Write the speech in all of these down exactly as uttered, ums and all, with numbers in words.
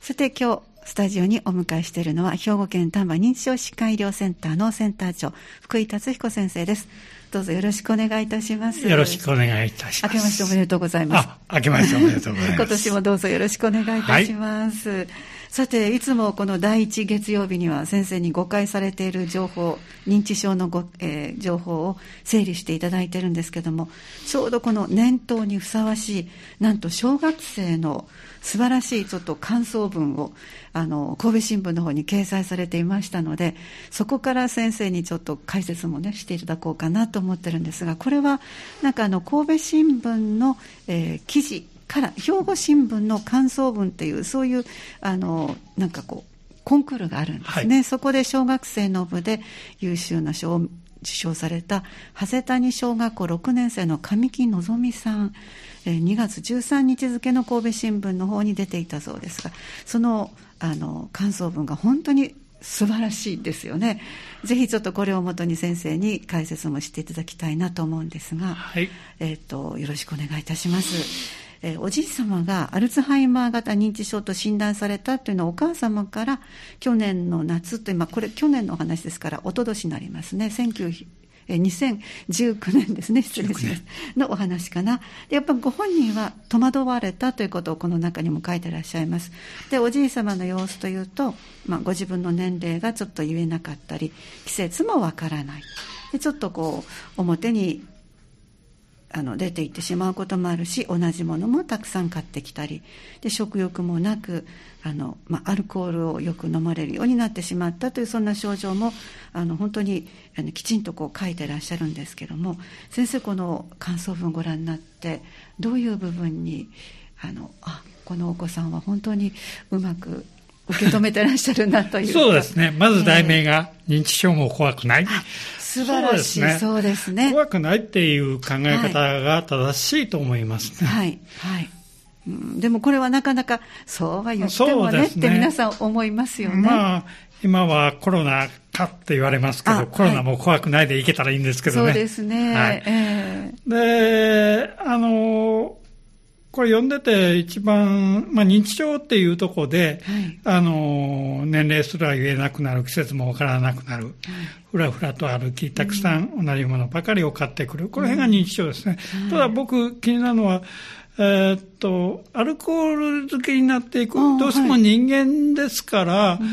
さて今日スタジオにお迎えしているのは兵庫県丹波認知症疾患医療センターのセンター長福井達彦先生です。どうぞよろしくお願いいたします。 よろしくお願いいたします。 明けましておめでとうございます。 あ、明けましておめでとうございます。 今年もどうぞよろしくお願いいたします、はい。さていつもこのだいいち月曜日には先生に誤解されている情報、認知症のご、えー、情報を整理していただいているんですけども、ちょうどこの年頭にふさわしいなんと小学生の素晴らしいちょっと感想文をあの神戸新聞の方に掲載されていましたので、そこから先生にちょっと解説もねしていただこうかなと思ってるんですが、これはなんかあの神戸新聞の、えー、記事から兵庫新聞の感想文っていうそういうあのなんかこうコンクールがあるんですね、はい、そこで小学生の部で優秀な賞を受賞された長谷谷小学校ろくねん生の神木のぞみさん、にがつじゅうさんにち付の神戸新聞の方に出ていたそうですが、その、あの感想文が本当に素晴らしいですよね。ぜひちょっとこれをもとに先生に解説もしていただきたいなと思うんですが、はい、えーと、よろしくお願いいたします。えー、おじい様がアルツハイマー型認知症と診断されたというのはお母様から去年の夏という、まあ、これ去年のお話ですからおととしになりますね、にせんじゅうきゅうねんですね、失礼しますのお話かな。でやっぱりご本人は戸惑われたということをこの中にも書いてらっしゃいます。でおじい様の様子というと、まあ、ご自分の年齢がちょっと言えなかったり季節もわからないで、ちょっとこう表にあの出ていってしまうこともあるし、同じものもたくさん買ってきたりで、食欲もなくあの、まあ、アルコールをよく飲まれるようになってしまったというそんな症状もあの本当にあのきちんとこう書いてらっしゃるんですけども、先生この感想文をご覧になってどういう部分にあのあこのお子さんは本当にうまく受け止めてらっしゃるなというそうですね、まず題名が、えー、認知症も怖くない、 素晴らしい。そうですね。そうですね。 怖くないっていう考え方が正しいと思いますね。 はい。はい。うん、でもこれはなかなかそうは言っても ね, ねって皆さん思いますよね。 まあ今はコロナかって言われますけど、コロナも怖くないでいけたらいいんですけどね。 そうですね。はい、えー、で、あのこれ読んでて一番、まあ、認知症っていうところで、はい、あの年齢すら言えなくなる、季節もわからなくなる、はい、ふらふらと歩き、たくさん同じものばかりを買ってくる、この辺が認知症ですね。うん、ただ僕気になるのは、えー、っとアルコール漬けになっていく、どうしても人間ですから、はい、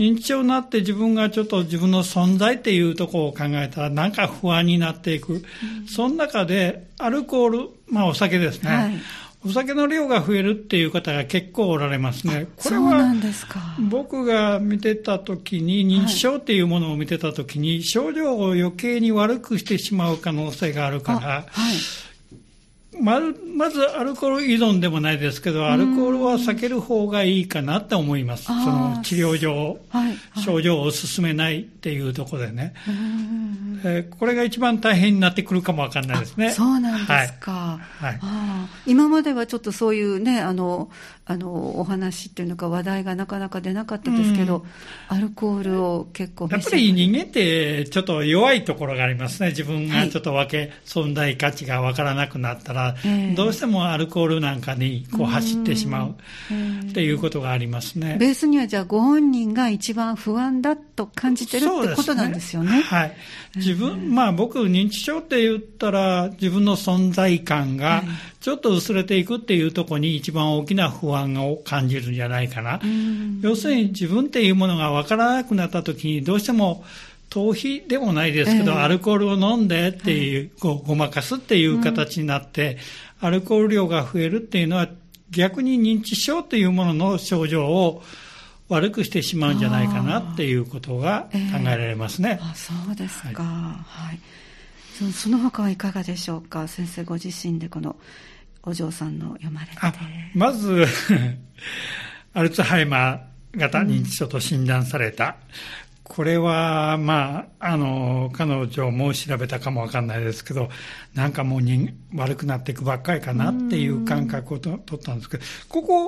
認知症になって自分がちょっと自分の存在っていうところを考えたらなんか不安になっていく、うん、その中でアルコール、まあお酒ですね、はい、お酒の量が増えるっていう方が結構おられますね。これは僕が見てた時に、認知症っていうものを見てた時に、症状を余計に悪くしてしまう可能性があるから、はいま, まずアルコール依存でもないですけど、アルコールは避ける方がいいかなって思います。その治療上、はいはい、症状を進めないっていうところでね、えー、これが一番大変になってくるかもわかんないですね。 そうなんですか、はいはい、あ今まではちょっとそういうねあのあのお話っていうのか話題がなかなか出なかったですけど、アルコールを結構やっぱり人間ってちょっと弱いところがありますね。自分がちょっと分け、はい、存在価値がわからなくなったら、えー、どうしてもアルコールなんかにこう走ってしまうっていうことがありますね。 ベースにはじゃあご本人が一番不安だと感じてるってことなんですよね。 はい。自分、まあ僕認知症って言ったら自分の存在感がちょっと薄れていくっていうところに一番大きな不安を感じるんじゃないかな。要するに自分っていうものが分からなくなった時にどうしても逃避でもないですけど、えー、アルコールを飲んでっていう、はい、こうごまかすっていう形になって、うん、アルコール量が増えるっていうのは逆に認知症っていうものの症状を悪くしてしまうんじゃないかなっていうことが考えられますね。 えー、あそうですか、はいはい、そ, その他はいかがでしょうか。先生ご自身でこのお嬢さんの読まれて。 あまずアルツハイマー型認知症と診断された、うん、これはまああの彼女も調べたかもわかんないですけど、なんかもう人悪くなっていくばっかりかなっていう感覚をと取ったんですけど、ここ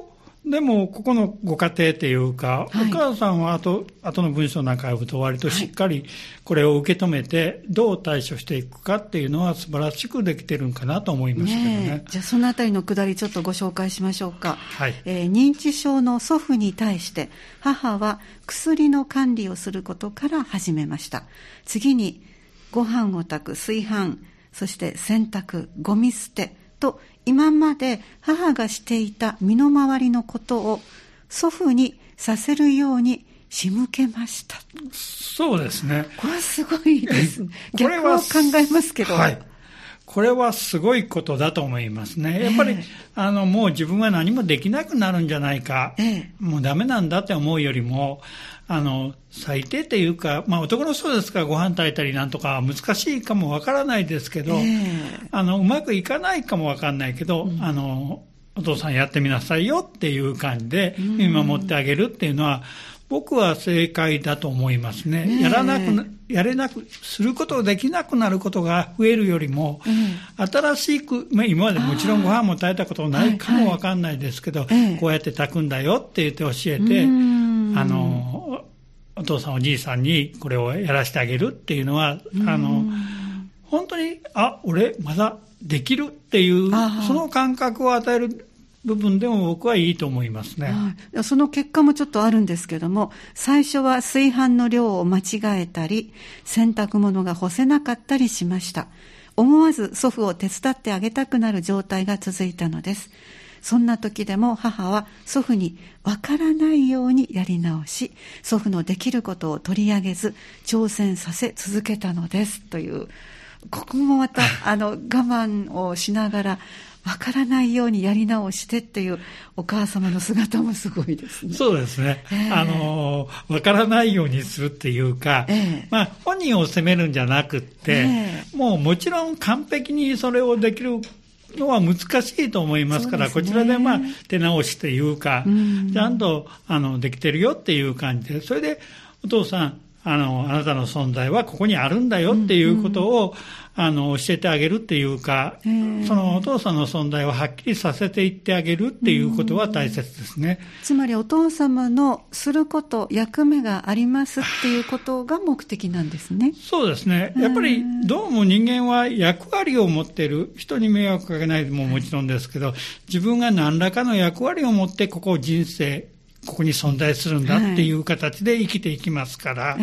でも、ここのご家庭というか、 はい、 お母さんは後、後の文章なんか読むと割としっかりこれを受け止めて、どう対処していくかっていうのは素晴らしくできてるんかなと思いますけどね。 ねえ、じゃあそのあたりのくだりちょっとご紹介しましょうか。 はい。 えー、認知症の祖父に対して母は薬の管理をすることから始めました。次にご飯を炊く、炊飯、そして洗濯、ゴミ捨てと今まで母がしていた身の回りのことを祖父にさせるように仕向けました。 そうですね。 これはすごいですね。逆を考えますけど。 はい。これはすごいことだと思いますね。やっぱり、えー、あの、もう自分は何もできなくなるんじゃないか、えー、もうダメなんだって思うよりも、あの、最低っていうか、まあ男の人ですからご飯炊いたりなんとか難しいかもわからないですけど、えー、あの、うまくいかないかもわかんないけど、うん、あの、お父さんやってみなさいよっていう感じで見守ってあげるっていうのは、僕は正解だと思いますね。ね、やらなく、やれなく、することできなくなることが増えるよりも、うん、新しく、まあ、今までもちろんご飯も炊いたことないかもわかんないですけど、はいはい、こうやって炊くんだよって言って教えて、あの、お父さんおじいさんにこれをやらせてあげるっていうのは、あの、本当に、あ、俺まだできるっていう、その感覚を与える部分でも僕はいいと思いますね。 はい、その結果もちょっとあるんですけども、最初は炊飯の量を間違えたり、洗濯物が干せなかったりしました。思わず祖父を手伝ってあげたくなる状態が続いたのです。そんな時でも母は祖父にわからないようにやり直し、祖父のできることを取り上げず挑戦させ続けたのですという、ここもまたあの我慢をしながらわからないようにやり直してっていうお母様の姿もすごいですね。 そうですね。えー、あの、わからないようにするっていうか、えー、まあ本人を責めるんじゃなくって、えー、もうもちろん完璧にそれをできるのは難しいと思いますから、ね、こちらでまあ手直しというか、うん、ちゃんとあのできてるよっていう感じで、それでお父さん、あの、あなたの存在はここにあるんだよっていうことを、うんうん、あの、教えてあげるっていうか、そのお父さんの存在をはっきりさせていってあげるっていうことは大切ですね。 つまりお父様のすること、役目がありますっていうことが目的なんですね。 そうですね。やっぱりどうも人間は役割を持っている。人に迷惑かけないのももちろんですけど、自分が何らかの役割を持ってここ人生、ここに存在するんだっていう形で生きていきますから、はい、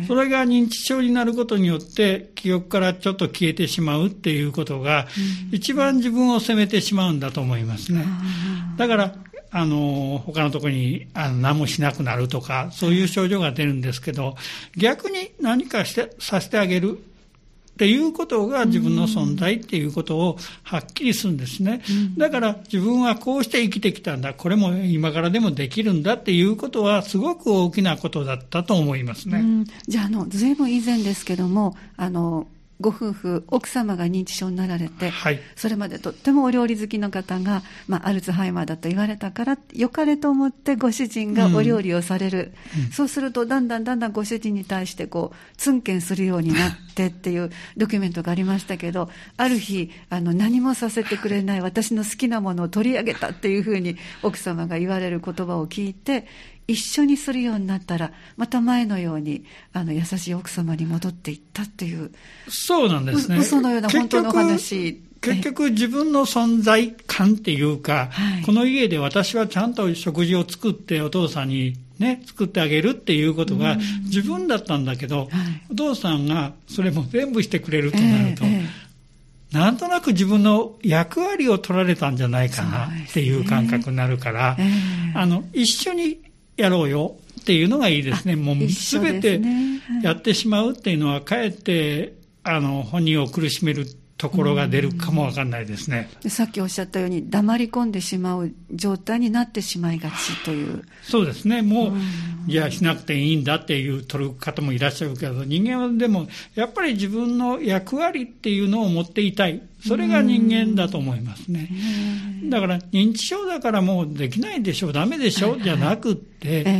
それが認知症になることによって記憶からちょっと消えてしまうっていうことが、うん、一番自分を責めてしまうんだと思いますね。だから、あの、他のところにあの何もしなくなるとか、そういう症状が出るんですけど、逆に何かしてさせてあげるっていうことが自分の存在っていうことをはっきりするんですね。だから自分はこうして生きてきたんだ。これも今からでもできるんだっていうことはすごく大きなことだったと思いますね。 うん、じゃあ、あの、ずいぶん以前ですけども、あの、ご夫婦、奥様が認知症になられて、はい、それまでとってもお料理好きの方が、まあ、アルツハイマーだと言われたから、良かれと思ってご主人がお料理をされる。うんうん、そうすると、だんだんだんだんご主人に対して、こう、ツンケンするようになってっていうドキュメントがありましたけど、ある日、あの、何もさせてくれない私の好きなものを取り上げたっていうふうに、奥様が言われる言葉を聞いて、一緒にするようになったら、また前のように、あの、優しい奥様に戻っていったっていう。 そうなんですね。 嘘のような本当の話。 結局自分の存在感っていうか、はい、この家で私はちゃんと食事を作ってお父さんにね、作ってあげるっていうことが自分だったんだけど、はい、お父さんがそれも全部してくれるとなると、えーえー、なんとなく自分の役割を取られたんじゃないかなっていう感覚になるから、ねえー、あの、一緒にやろうよっていうのがいいですね。もうすべてやってしまうっていうのはかえってあの本人を苦しめるところが出るかもわかんないですね。 さっきおっしゃったように黙り込んでしまう状態になってしまいがちという。 そうですね。もう、じゃあしなくていいんだっていう取る方もいらっしゃるけど、人間はでもやっぱり自分の役割っていうのを持っていたい。それが人間だと思いますね。だから認知症だからもうできないでしょう、ダメでしょ、はいはい、じゃなくって、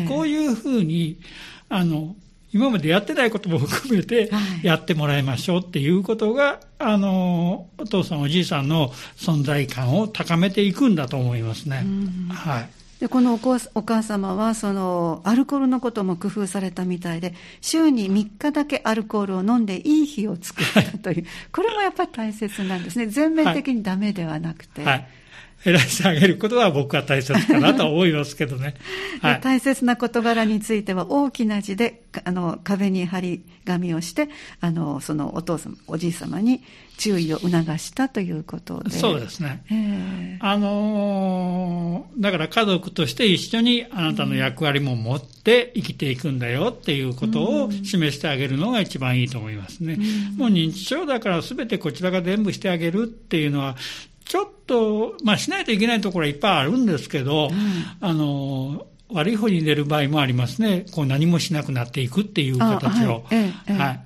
こういうふうにあの今までやってないことも含めてやってもらいましょうっていうことが、あのお父さんおじいさんの存在感を高めていくんだと思いますね。はい。 でこの お, お母様はそのアルコールのことも工夫されたみたいで、週にみっかだけアルコールを飲んでいい日を作ったという、これもやっぱり大切なんですね。全面的にダメではなくて、 はいはい、減らしてあげることは僕は大切かなと思いますけどね、 はい、大切な事柄については大きな字であの壁に張り紙をして、あのそのお父様おじい様に注意を促したということで。 そうですね、えー、あのー、だから家族として一緒にあなたの役割も持って生きていくんだよっていうことを示してあげるのが一番いいと思いますね、うん、もう認知症だから全てこちらが全部してあげるっていうのはちょっと、まあ、しないといけないところはいっぱいあるんですけど、うん、あの悪い方に出る場合もありますね。こう何もしなくなっていくっていう形を、はいええはい、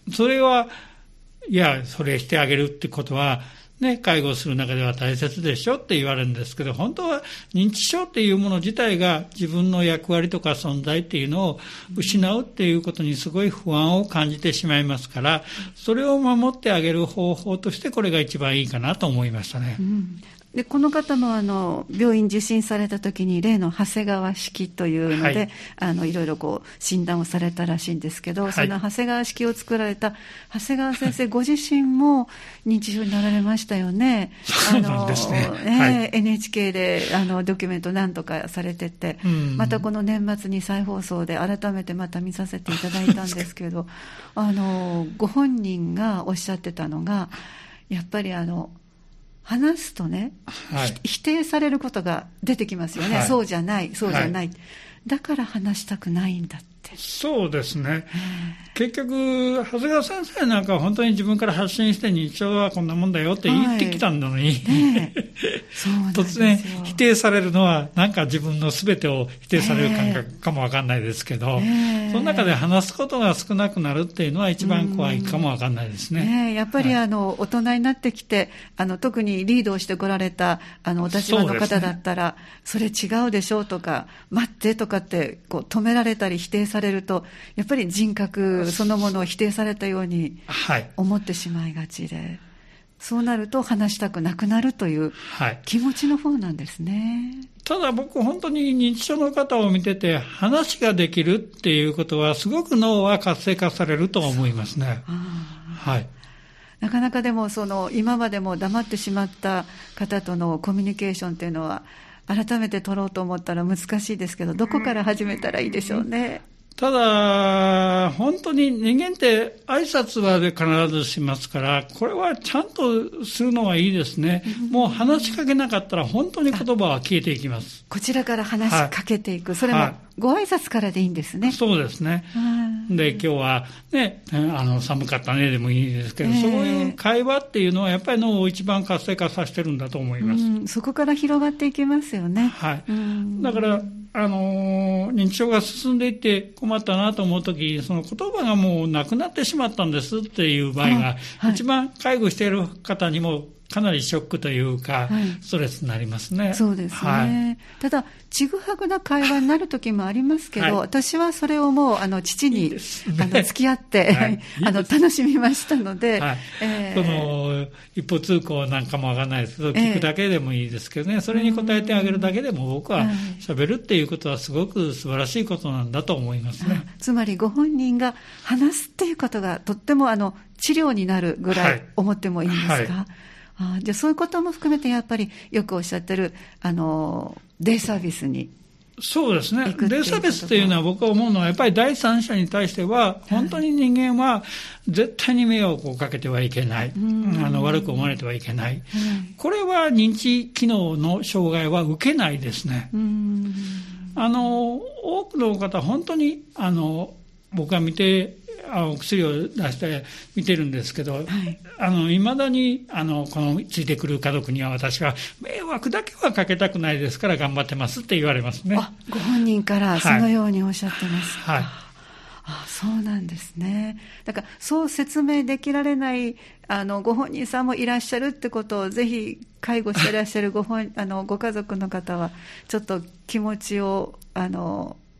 それはいやそれしてあげるってことはね、介護する中では大切でしょって言われるんですけど、本当は認知症っていうもの自体が自分の役割とか存在っていうのを失うっていうことにすごい不安を感じてしまいますから、それを守ってあげる方法としてこれが一番いいかなと思いましたね。うん、 でこの方もあの病院受診された時に例の長谷川式というので、はい、あのいろいろこう診断をされたらしいんですけど、はい、その長谷川式を作られた長谷川先生ご自身も認知症になられましたよね。 そうなんですね、 あの、えーはい、エヌエイチケー であのドキュメント何とかされてて、うん、またこの年末に再放送で改めてまた見させていただいたんですけどあのご本人がおっしゃってたのがやっぱりあの話すとね、はい、否定されることが出てきますよね、はい、そうじゃないそうじゃない、はい、だから話したくないんだって。 そうですね、結局長谷川先生なんかは本当に自分から発信して認知症はこんなもんだよって言ってきたんだのに、はいね、突然否定されるのはなんか自分の全てを否定される感覚かもわかんないですけど、えー、その中で話すことが少なくなるっていうのは一番怖いかもわかんないですね。 ねやっぱりあの、はい、大人になってきてあの特にリードをしてこられたあのお立場の方だったら そ,、ね、それ違うでしょうとか待ってとかってこう止められたり否定されるとやっぱり人格そのものを否定されたように思ってしまいがちで、はい、そうなると話したくなくなるという気持ちの方なんですね、はい、 ただ僕本当に認知症の方を見てて話ができるっていうことはすごく脳は活性化されると思いますね。はい、 なかなかでもその今までも黙ってしまった方とのコミュニケーションというのは改めて取ろうと思ったら難しいですけど、どこから始めたらいいでしょうね。 ただ本当に人間って挨拶は必ずしますから、これはちゃんとするのはいいですね、うん、もう話しかけなかったら本当に言葉は消えていきます。 こちらから話しかけていく、はい、それもご挨拶からでいいんですね、はい、 そうですね、うん、で今日はねあの寒かったねでもいいですけど、えー、そういう会話っていうのはやっぱり脳を一番活性化させてるんだと思います、うん、 そこから広がっていきますよね、 はい、うん、だからあの認知症が進んでいって困ったなと思うとき、その言葉がもうなくなってしまったんですっていう場合が、はい、一番介護している方にもかなりショックというか、はい、ストレスになりますね。 そうですね、はい、ただちぐはぐな会話になる時もありますけど、はい、私はそれをもうあの父にいい、ね、あの付き合って、はい、あの楽しみましたので、はいえー、 その一歩通行なんかもわからないですけど、聞くだけでもいいですけどね、それに答えてあげるだけでも僕は喋るっていうことはすごく素晴らしいことなんだと思いますね。 つまりご本人が話すっていうことがとってもあの治療になるぐらい思ってもいいんですか、はいはいあじゃあそういうことも含めてやっぱりよくおっしゃってるあのデイサービスにそうですね。デイサービスというのは僕は思うのはやっぱり第三者に対しては本当に人間は絶対に迷惑をかけてはいけない、はい、あの悪く思われてはいけない、はい、これは認知機能の障害は受けないですね。うんあの多くの方本当にあの僕が見てあお薬を出して見てるんですけど、はい、あの未だにあのこのついてくる家族には私は迷惑だけはかけたくないですから頑張ってますって言われますね。 あご本人からそのようにおっしゃってます、 はいはい、 あそうなんですね。だからそう説明できられないあのご本人さんもいらっしゃるってことをぜひ介護していらっしゃるご本あのご家族の方はちょっと気持ちをあの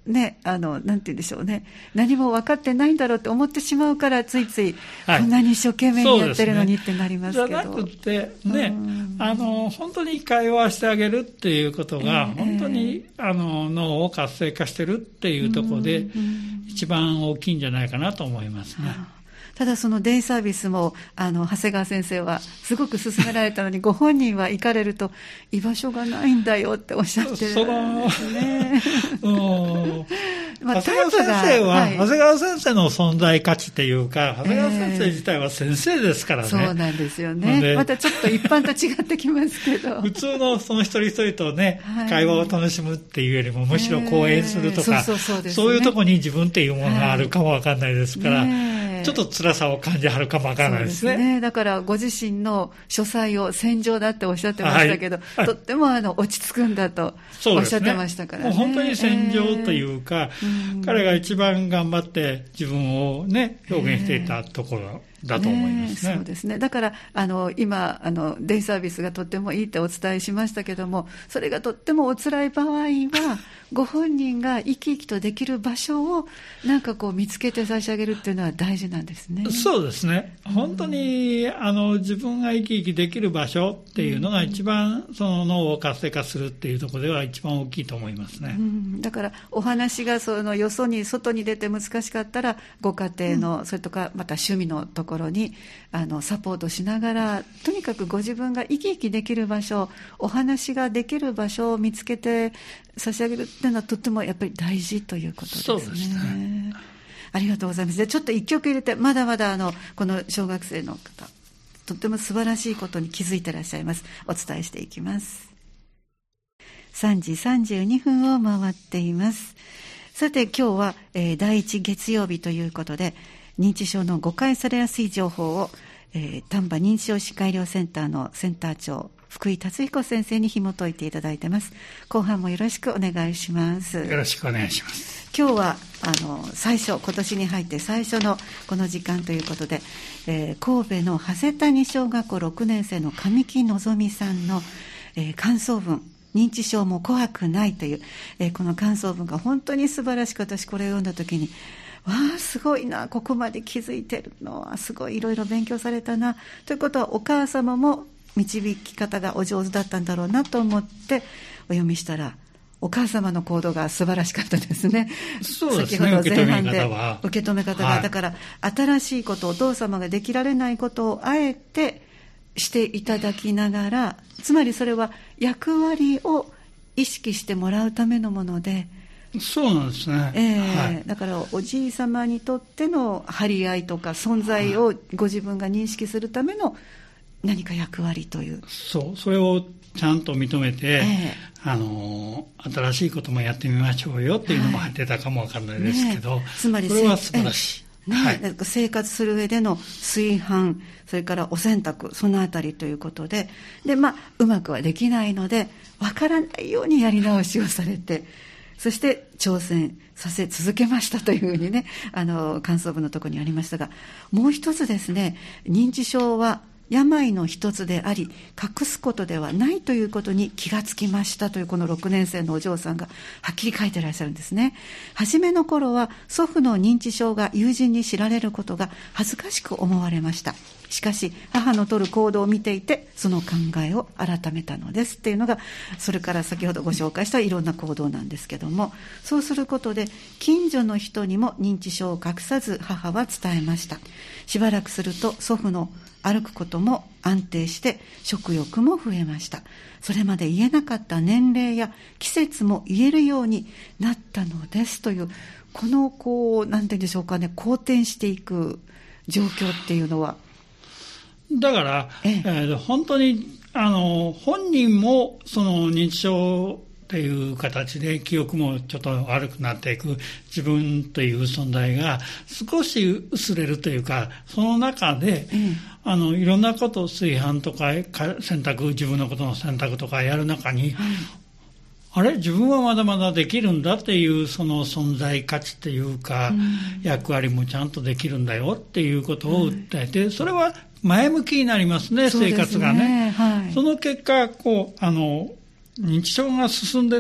ね、あの、なんて言うんでしょうね。何も分かってないんだろうって思ってしまうから、ついつい、こんなに一生懸命にやってるのにってなりますけど。 じゃなくて、ね、あの、本当に会話してあげるっていうことが、えー、本当に、あの、脳を活性化してるっていうところで、一番大きいんじゃないかなと思いますね。 ただそのデイサービスもあの長谷川先生はすごく勧められたのにご本人は行かれると居場所がないんだよっておっしゃってるんですね。 まあ、長谷川先生は、はい、長谷川先生の存在価値っていうか、長谷川先生自体は先生ですからね。 えー、そうなんですよね。またちょっと一般と違ってきますけど。 普通のその一人一人とね、はい、会話を楽しむっていうよりも、むしろ講演するとか、そういうところに自分っていうものがあるかもわかんないですから、はいね、ちょっと辛さを感じはるかもわからないですね。 そうですね。だからご自身の書斎を戦場だっておっしゃってましたけど、はいはい、とってもあの落ち着くんだとおっしゃってましたからね。 もう本当に戦場というか、えー、彼が一番頑張って自分をね、表現していたところだと思いますね。 ね、そうですね。だからあの今あのデイサービスがとってもいいってお伝えしましたけども、それがとってもお辛い場合はご本人が生き生きとできる場所をなんかこう見つけて差し上げるっていうのは大事なんですね。 そうですね。本当に、うん、あの自分が生き生きできる場所っていうのが一番その脳を活性化するっていうところでは一番大きいと思いますね。 うん、だからお話がそのよそに外に出て難しかったらご家庭の、うん、それとかまた趣味のところにあのサポートしながらとにかくご自分が生き生きできる場所、お話ができる場所を見つけて差し上げるっていうのはとってもやっぱり大事ということですね。 そうですね。 ありがとうございます。でちょっと一曲入れて、まだまだあのこの小学生の方とっても素晴らしいことに気づいていらっしゃいます。お伝えしていきます。さんじさんじゅうにふんを回っています。さて今日は、えー、だいいち月曜日ということで、認知症の誤解されやすい情報を、えー、丹波認知症歯科医療センターのセンター長福井達彦先生に紐解いていただいています。後半もよろしくお願いします。 よろしくお願いします。 今日はあの最初、今年に入って最初のこの時間ということで、えー、神戸の長谷谷小学校ろくねん生の神木のぞみさんの、えー、感想文、認知症も怖くないという、えー、この感想文が本当に素晴らしく、私これを読んだ時にわあすごいな、ここまで気づいてるのはすごい、いろいろ勉強されたなということは、お母様も導き方がお上手だったんだろうなと思ってお読みしたら、お母様の行動が素晴らしかったですね。 そうですね。 先ほど前半で受け止め方が、 はい、 だから新しいことをお父様ができられないことをあえてしていただきながら、つまりそれは役割を意識してもらうためのもので、 そうなんですね、 えーはい、だからおじい様にとっての張り合いとか存在をご自分が認識するための何か役割という、 そう、それをちゃんと認めて、えー、あの新しいこともやってみましょうよっていうのも入ってたかもわからないですけど、はいね、 つまりそれは素晴らしい、 ね、はい、生活する上での炊飯、それからお洗濯、そのあたりということで、で、まあ、うまくはできないのでわからないようにやり直しをされて、そして挑戦させ続けましたというふうにね、あの感想文のところにありましたが、もう一つですね、認知症は病の一つであり隠すことではないということに気がつきましたという、このろくねん生のお嬢さんがはっきり書いてらっしゃるんですね。初めの頃は祖父の認知症が友人に知られることが恥ずかしく思われました。しかし母の取る行動を見ていてその考えを改めたのですっていうのが、それから先ほどご紹介したいろんな行動なんですけども、そうすることで近所の人にも認知症を隠さず母は伝えました。しばらくすると祖父の歩くことも安定して食欲も増えました。それまで言えなかった年齢や季節も言えるようになったのですという、このこうなんて言うんでしょうかね、好転していく状況っていうのは、 だから、えええー、本当にあの本人もその認知症っていう形で記憶もちょっと悪くなっていく自分という存在が少し薄れるというか、その中で、うん、あのいろんなことを炊飯とか選択、自分のことの選択とかやる中に、うん、あれ自分はまだまだできるんだっていうその存在価値っていうか、うん、役割もちゃんとできるんだよっていうことを訴えて、うん、それは前向きになりますね、生活がね。 はい、 その結果こうあの認知症が進んで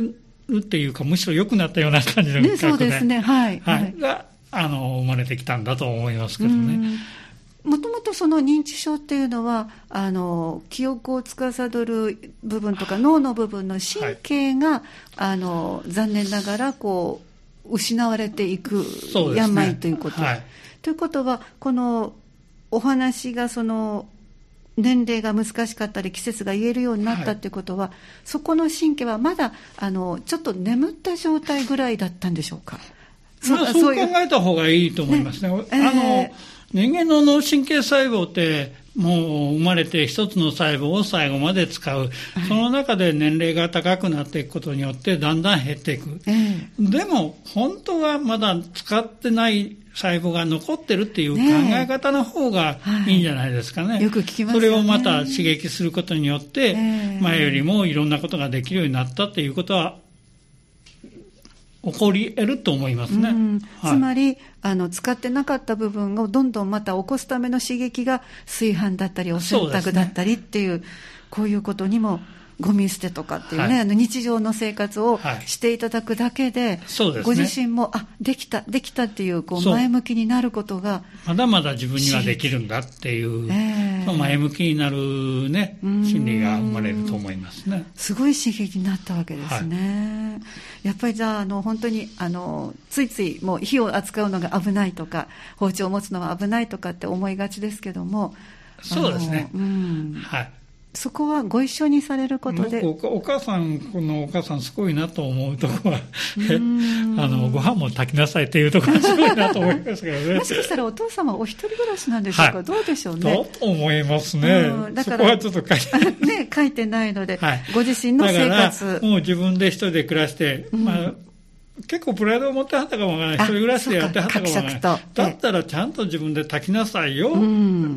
るっていうか、むしろ良くなったような感じのね、そうですね、はい。 はい。が、あの、生まれてきたんだと思いますけどね。 もともとその認知症っていうのは、あの、記憶を司る部分とか脳の部分の神経が、はい、あの、残念ながら、こう、失われていく病ということ。はい、ということは、このお話がその、年齢が難しかったり季節が言えるようになったっていうことは、はい、そこの神経はまだあのちょっと眠った状態ぐらいだったんでしょうか。 まあ、そう考えた方がいいと思いますね。ねあの、えー人間の脳神経細胞ってもう生まれて一つの細胞を最後まで使う、その中で年齢が高くなっていくことによってだんだん減っていく、えー、でも本当はまだ使ってない細胞が残ってるっていう考え方の方がいいんじゃないですかね。はい、 よく聞きますよね。 それをまた刺激することによって前よりもいろんなことができるようになったっていうことは起こり得ると思いますね。うんはい、つまりあの使ってなかった部分をどんどんまた起こすための刺激が炊飯だったりお洗濯だったりっていう、ね、こういうことにもゴミ捨てとかっていうね、はい、あの日常の生活をしていただくだけで、はいでね、ご自身もあできたできたっていう、こう前向きになることがまだまだ自分にはできるんだっていう、えー、その前向きになるね心理が生まれると思いますね。 すごい刺激になったわけですね。はい、やっぱりじゃあ、あの本当にあのついついもう火を扱うのが危ないとか包丁を持つのは危ないとかって思いがちですけども、 そうですね、うんはい、 そこはご一緒にされることで、 お, お母さんこのお母さんすごいなと思うところはあのご飯も炊きなさいっていうところがすごいなと思いますけどね。 もしかしたらお父様お一人暮らしなんでしょうか、はい、どうでしょうね。 だと思いますね。だからそこはちょっと書いてね書いてないので、はい、ご自身の生活だからもう自分で一人で暮らして、うんまあ結構プライドを持ってはったかもわからない。一人暮らしでやってはったかもわからない。だったらちゃんと自分で炊きなさいよ、うん、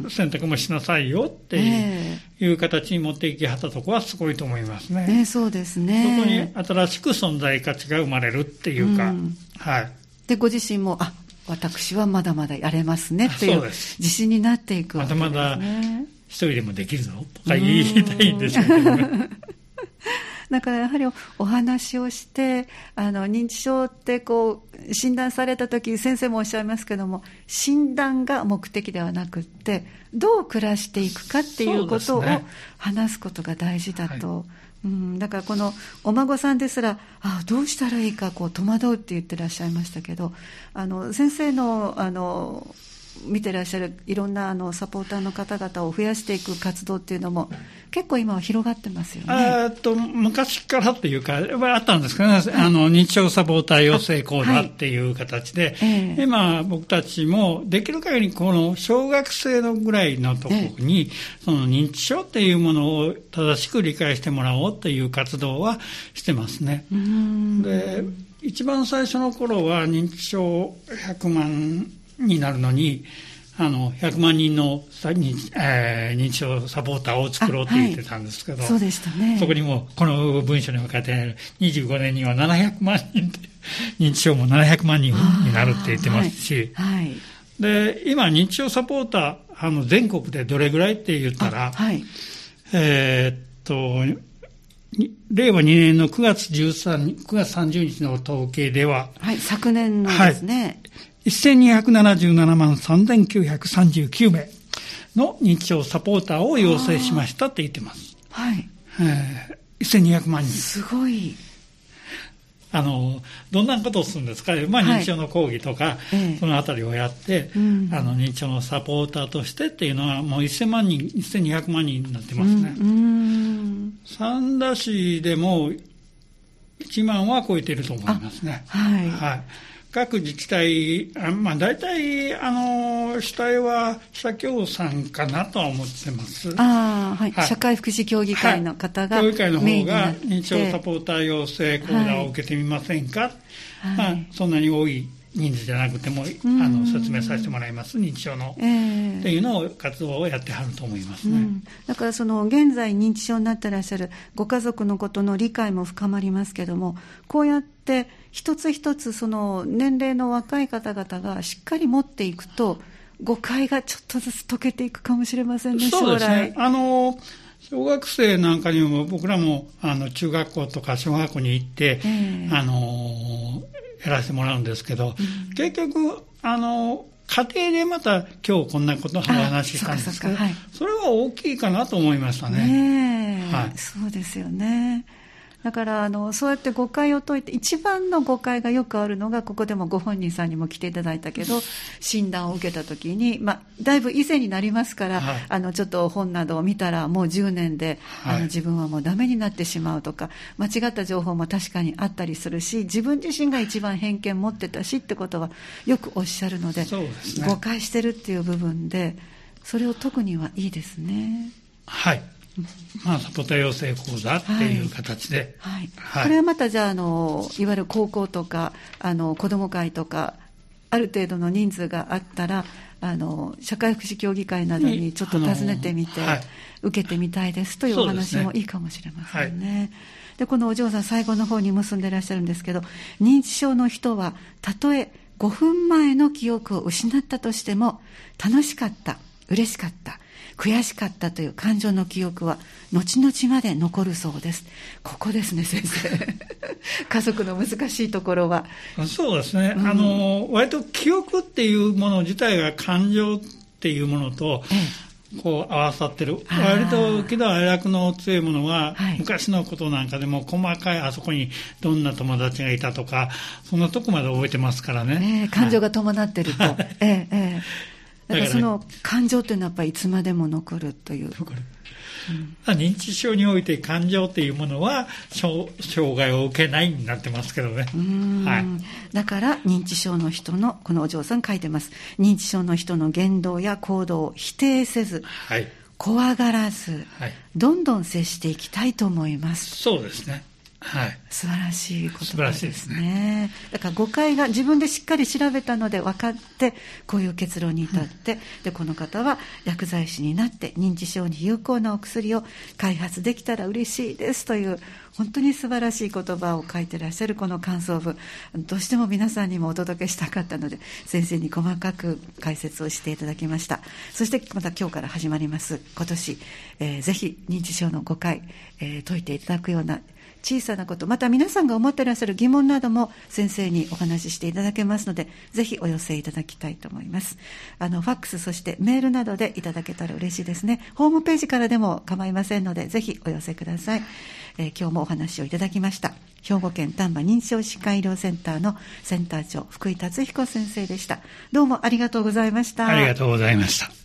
洗濯もしなさいよっていうえー、いう形に持っていきはったところはすごいと思いますね。 ねそうですね。 そこに新しく存在価値が生まれるっていうか、うん、はい。 でご自身もあ私はまだまだやれますねっていう自信になっていくわけですね。 まだまだ一人でもできるぞとか言いたいんでしょうけどね。 だからやはりお話をしてあの認知症ってこう診断されたとき先生もおっしゃいますけども診断が目的ではなくってどう暮らしていくかっていうことを話すことが大事だと、はいうん、だからこのお孫さんですらあどうしたらいいかこう戸惑うって言ってらっしゃいましたけどあの先生のあの見てらっしゃるいろんなあのサポーターの方々を増やしていく活動っていうのも結構今は広がってますよね。 あと昔からっていうかあったんですかね、はい、あの認知症サポーター養成講座っていう形で、はいえー、今僕たちもできる限りこの小学生のぐらいのところに、えー、その認知症っていうものを正しく理解してもらおうっていう活動はしてますね。うんで一番最初の頃は認知症ひゃくまんになるのにあのひゃくまんにんの認知、えー、認知症サポーターを作ろうって言ってたんですけど、 はい、そうでしたね。 そこにもこの文書にも書いてあるにじゅうごねんにはななひゃくまんにん認知症もななひゃくまんにんになるって言ってますし、はいはい、で今認知症サポーターあの全国でどれぐらいって言ったら、はいえー、っとれいわにねんのくがつじゅうさんにちくがつさんじゅうにちの統計では、 はい、昨年のですね、はいせんにひゃくななじゅうななまんさんぜんきゅうひゃくさんじゅうきゅうめいの認知症サポーターを養成しましたって言ってます。はい。えー、せんにひゃくまんにん。 すごい。 あの、どんなことをするんですか、まあ、認知症の講義とか、はい、そのあたりをやって、うん、あの、認知症のサポーターとしてっていうのは、もうせんまんにん、せんにひゃくまんにんになってますね。うん、三田市でもいちまんは超えていると思いますね。はい。はい。各自治体、あまあ、大体、あの、主体は社協さんかなとは思ってます。 ああ、はい、はい。社会福祉協議会の方が、はい、 協議会の方が認知症サポーター養成講座を受けてみませんか、はいまあ、そんなに多い人数じゃなくても、あの、説明させてもらいます。認知症の、えー、っていうのを、活動をやってはると思いますね。うん、 だから、その、現在認知症になってらっしゃるご家族のことの理解も深まりますけども、こうやって、一つ一つその年齢の若い方々がしっかり持っていくと誤解がちょっとずつ解けていくかもしれませんね。 そうですね。あの小学生なんかにも僕らもあの中学校とか小学校に行って、えー、あのやらせてもらうんですけど、うん、結局あの家庭でまた今日こんなことを話したんですけど、そ, はい、それは大きいかなと思いましたね。 ね、はい、そうですよね。だからあのそうやって誤解を解いて、一番の誤解がよくあるのが、ここでもご本人さんにも来ていただいたけど、診断を受けたときに、まあ、だいぶ以前になりますから、はい、あのちょっと本などを見たらもうじゅうねんで、はい、あの自分はもうダメになってしまうとか、間違った情報も確かにあったりするし、自分自身が一番偏見持ってたしってことはよくおっしゃるので、 そうですね、 誤解してるっていう部分でそれを解くにはいいですね。 はい、まあ、サポート養成講座っていう形で、 はいはいはい、これはまたじゃあ、あのいわゆる高校とかあの子ども会とかある程度の人数があったら、あの社会福祉協議会などにちょっと訪ねてみて、はい、受けてみたいですというお話もいいかもしれませんね。で、このお嬢さん最後の方に結んでいらっしゃるんですけど、認知症の人はたとえごふんまえの記憶を失ったとしても、楽しかった、嬉しかった、悔しかったという感情の記憶は後々まで残るそうです。ここですね、先生家族の難しいところは。 そうですね、うん、あの割と記憶っていうもの自体が感情っていうものと、ええ、こう合わさってる。割と喜怒哀楽の強いものは、はい、昔のことなんかでも細かい、あそこにどんな友達がいたとか、そんなとこまで覚えてますからね、 えー、感情が伴ってると、はい、えーえーだからその感情というのはやっぱりいつまでも残るという、 残る、うん、認知症において感情というものは障害を受けないになってますけどね。 うーん、はい、だから認知症の人の、このお嬢さん書いてます、認知症の人の言動や行動を否定せず、はい、怖がらず、はい、どんどん接していきたいと思います。 そうですね、はい、 素晴らしい言葉ですね。ですね。だから誤解が自分でしっかり調べたので分かって、こういう結論に至って、うん、でこの方は薬剤師になって認知症に有効なお薬を開発できたら嬉しいですという本当に素晴らしい言葉を書いてらっしゃるこの感想文、どうしても皆さんにもお届けしたかったので先生に細かく解説をしていただきました。そしてまた今日から始まります今年、えー、ぜひ認知症の誤解、えー、解いていただくような小さなこと、また皆さんが思っていらっしゃる疑問なども先生にお話ししていただけますので、ぜひお寄せいただきたいと思います。あのファックス、そしてメールなどでいただけたら嬉しいですね。ホームページからでも構いませんので、ぜひお寄せください。えー、今日もお話をいただきました兵庫県丹波認知症疾患医療センターのセンター長福井達彦先生でした。どうもありがとうございました。 ありがとうございました。